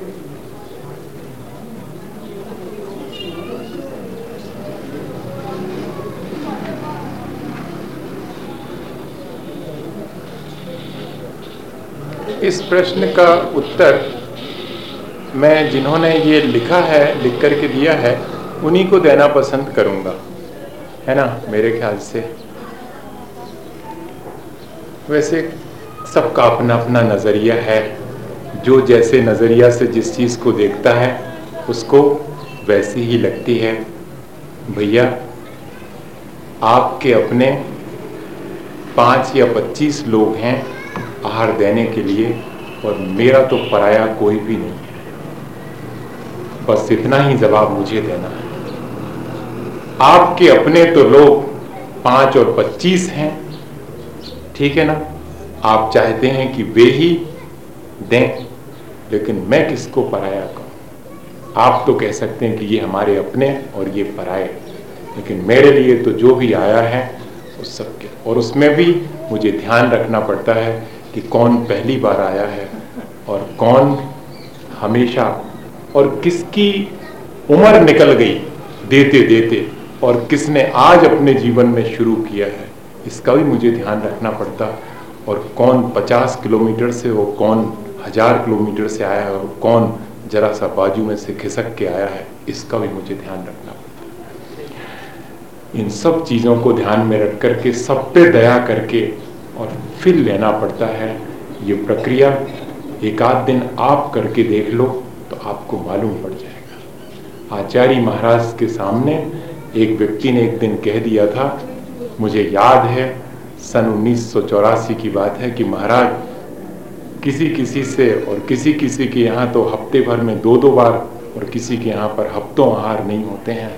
इस प्रश्न का उत्तर मैं जिन्होंने ये लिखा है, लिख करके दिया है, उन्हीं को देना पसंद करूंगा, है ना, मेरे ख्याल से। वैसे सबका अपना अपना नज़रिया है, जो जैसे नज़रिया से जिस चीज़ को देखता है उसको वैसी ही लगती है। भैया, आपके अपने 5 या 25 लोग हैं आहार देने के लिए, और मेरा तो पराया कोई भी नहीं है। बस इतना ही जवाब मुझे देना है। आपके अपने तो लोग 5 और 25 हैं, ठीक है ना, आप चाहते हैं कि वे ही दें, लेकिन मैं किसको पराया कहूं? आप तो कह सकते हैं कि ये हमारे अपने और ये पराए, लेकिन मेरे लिए तो जो भी आया है उस सबके, और उसमें भी मुझे ध्यान रखना पड़ता है कि कौन पहली बार आया है और कौन हमेशा, और किसकी उम्र निकल गई देते देते, और किसने आज अपने जीवन में शुरू किया है, इसका भी मुझे ध्यान रखना पड़ता। और कौन 50 किलोमीटर से और कौन 1000 किलोमीटर से आया है, और कौन जरा सा बाजू में से खिसक के आया है, इसका भी मुझे ध्यान रखना पड़ता। इन सब चीज़ों को ध्यान में रख करके, सब पे दया करके और फिर लेना पड़ता है। ये प्रक्रिया एक आध दिन आप करके देख लो तो आपको मालूम पड़ जाएगा। आचार्य महाराज के सामने एक व्यक्ति ने एक दिन कह दिया था, मुझे याद है सन 1984 की बात है, कि महाराज किसी किसी से और किसी किसी के यहाँ तो हफ्ते भर में 2-2 बार, और किसी के यहाँ पर हफ्तों आहार नहीं होते हैं।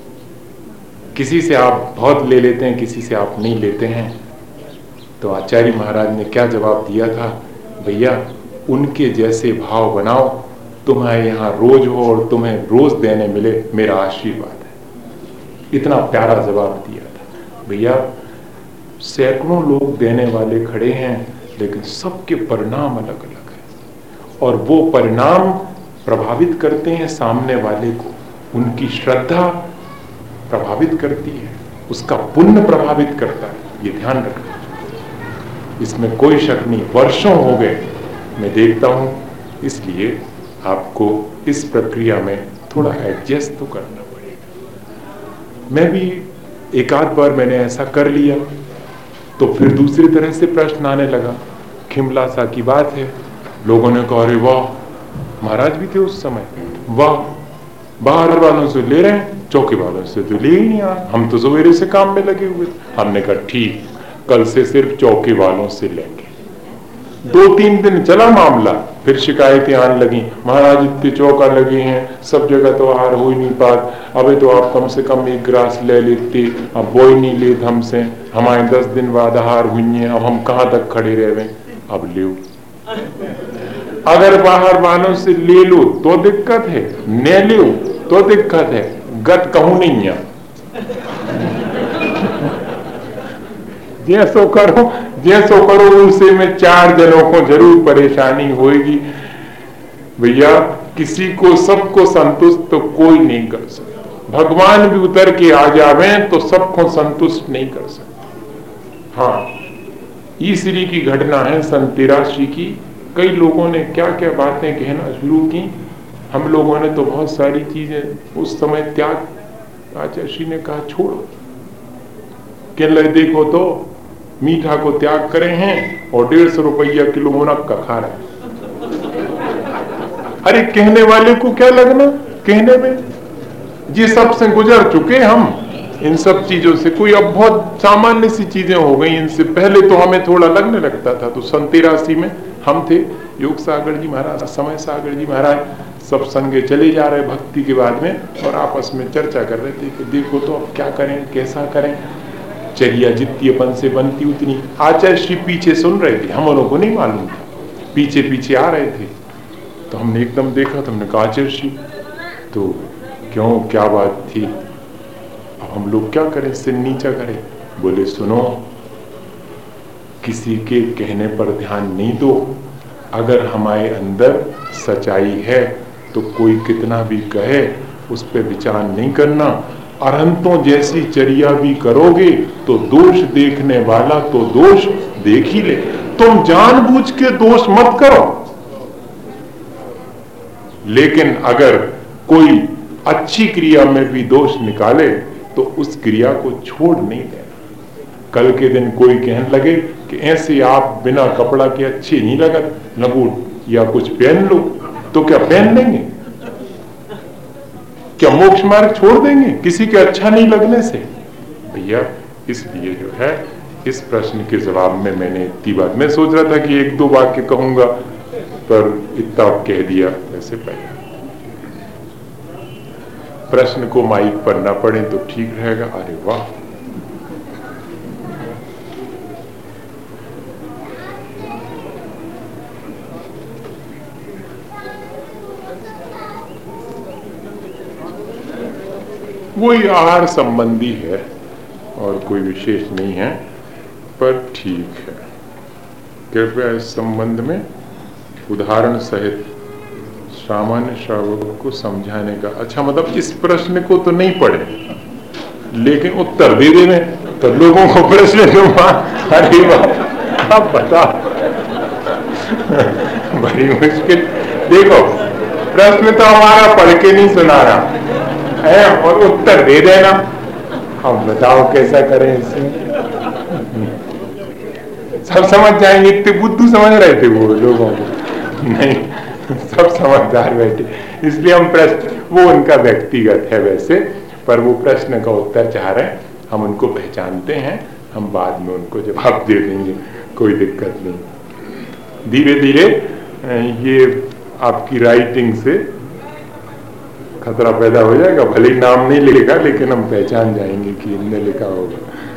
किसी से आप बहुत ले लेते हैं, किसी से आप नहीं लेते हैं। तो आचार्य महाराज ने क्या जवाब दिया था, भैया उनके जैसे भाव बनाओ, तुम्हें यहाँ रोज हो और तुम्हें रोज देने मिले, मेरा आशीर्वाद है। इतना प्यारा जवाब दिया था। भैया सैकड़ों लोग देने वाले खड़े हैं, लेकिन सबके परिणाम अलग अलग है, और वो परिणाम प्रभावित करते हैं सामने वाले को। उनकी श्रद्धा प्रभावित करती है, उसका पुण्य प्रभावित करता है, ये ध्यान रखना, इसमें कोई शक नहीं। वर्षों हो गए मैं देखता हूँ, इसलिए आपको इस प्रक्रिया में थोड़ा एडजस्ट तो करना पड़ेगा। मैं भी एक आध बार मैंने ऐसा कर लिया, तो फिर दूसरी तरह से प्रश्न आने लगा। खिमला सा की बात है, लोगों ने कहा, अरे वाह, महाराज भी थे उस समय, वाह, बाहर वालों से ले रहे हैं, चौकी वालों से तो ले ही नहीं आ, हम तो सवेरे से काम में लगे हुए। हमने कहा ठीक, कल से सिर्फ चौकी वालों से लेंगे। 2-3 दिन चला मामला, फिर शिकायतें आने लगी, महाराज इतने चौका लगे हैं, सब जगह तो आहार हो ही नहीं पात, अबे तो आप कम से कम 1 गिलास ले लेते, अब वो ही नहीं लेते हमसे, हमारे 10 दिन बाद आहार हुई है, अब हम कहाँ तक खड़े रहे। अब ले, अगर बाहर वालों से ले लो तो दिक्कत है, न लो तो दिक्कत है, गत कहूं नहीं है। जैसो करो उनसे में 4 जनों को जरूर परेशानी होगी। भैया किसी को सबको संतुष्ट तो कोई नहीं कर सकता, भगवान भी उतर के आ जावे तो सबको संतुष्ट नहीं कर सकता। हाँ, ईश्वरी की घटना है सन 83 की। कई लोगों ने क्या क्या बातें कहना शुरू की, हम लोगों ने तो बहुत सारी चीजें उस समय त्याग। आचार्य ने कहा छोड़ो, कह लगे देखो तो मीठा को त्याग करे हैं और 150 रुपया किलो मुनक्का खा रहे हैं। अरे कहने वाले को क्या लगना कहने में, ये सब से गुजर चुके हम, इन सब चीजों से कोई अब बहुत सामान्य सी चीजें हो गई। इनसे पहले तो हमें थोड़ा लगने लगता था। तो सन 83 में हम थे, योग सागर जी महाराज, समय सागर जी महाराज, सब संगे चले जा रहे भक्ति के बाद में, और आपस में चर्चा कर रहे थे कि देखो तो अब क्या करें, कैसा करें। चर्या जितनी अपन से बनती उतनी। आचार्य श्री पीछे सुन रहे थे, हम लोगों को नहीं मालूम था, पीछे पीछे आ रहे थे। तो हमने एकदम देखा तो हमने कहा आचार्य श्री तो क्यों, क्या बात थी, अब हम लोग क्या करें, सिर नीचा करें। बोले सुनो, किसी के कहने पर ध्यान नहीं दो, अगर हमारे अंदर सच्चाई है तो कोई कितना भी कहे उस पर विचार नहीं करना। अरहंतों जैसी चर्या भी करोगे तो दोष देखने वाला तो दोष देख ही ले। तुम जानबूझ के दोष मत करो, लेकिन अगर कोई अच्छी क्रिया में भी दोष निकाले तो उस क्रिया को छोड़ नहीं देना। कल के दिन कोई कहने लगे कि ऐसे आप बिना कपड़ा के अच्छे नहीं लगो या कुछ पहन लो, तो क्या पहन लेंगे? क्या मोक्ष मार्ग छोड़ देंगे किसी के अच्छा नहीं लगने से? भैया, इसलिए जो है इस प्रश्न के जवाब में मैंने इतनी बात, मैं सोच रहा था कि एक दो वाक्य कहूंगा, पर इतना कह दिया। वैसे पहले प्रश्न को माइक पर ना पड़े तो ठीक रहेगा। अरे वाह, वही आहार संबंधी है और कोई विशेष नहीं है, पर ठीक है। कृपया इस संबंध में उदाहरण सहित सामान्य श्रावक को समझाने का। अच्छा, मतलब इस प्रश्न को तो नहीं पढ़े लेकिन उत्तर दे देने तो लोगों को प्रश्न दूंगा। अरे वाह, अब बता बड़ी मुश्किल। देखो, प्रश्न तो हमारा पढ़ के नहीं सुना रहा है और उत्तर दे देना। अब बताओ कैसा करें इसमें? सब समझ जाएंगे, इतने बुद्धू समझ रहे थे वो लोगों को? नहीं, सब समझदार बैठे, इसलिए हम प्रश्न, वो उनका व्यक्तिगत है वैसे, पर वो प्रश्न का उत्तर चाह रहे हैं, हम उनको पहचानते हैं, हम बाद में उनको जवाब दे देंगे, कोई दिक्कत नहीं। धीरे धीरे ये आपकी राइटिंग से खतरा पैदा हो जाएगा, भले ही नाम नहीं लिखेगा लेकिन हम पहचान जाएंगे कि इनने लिखा होगा।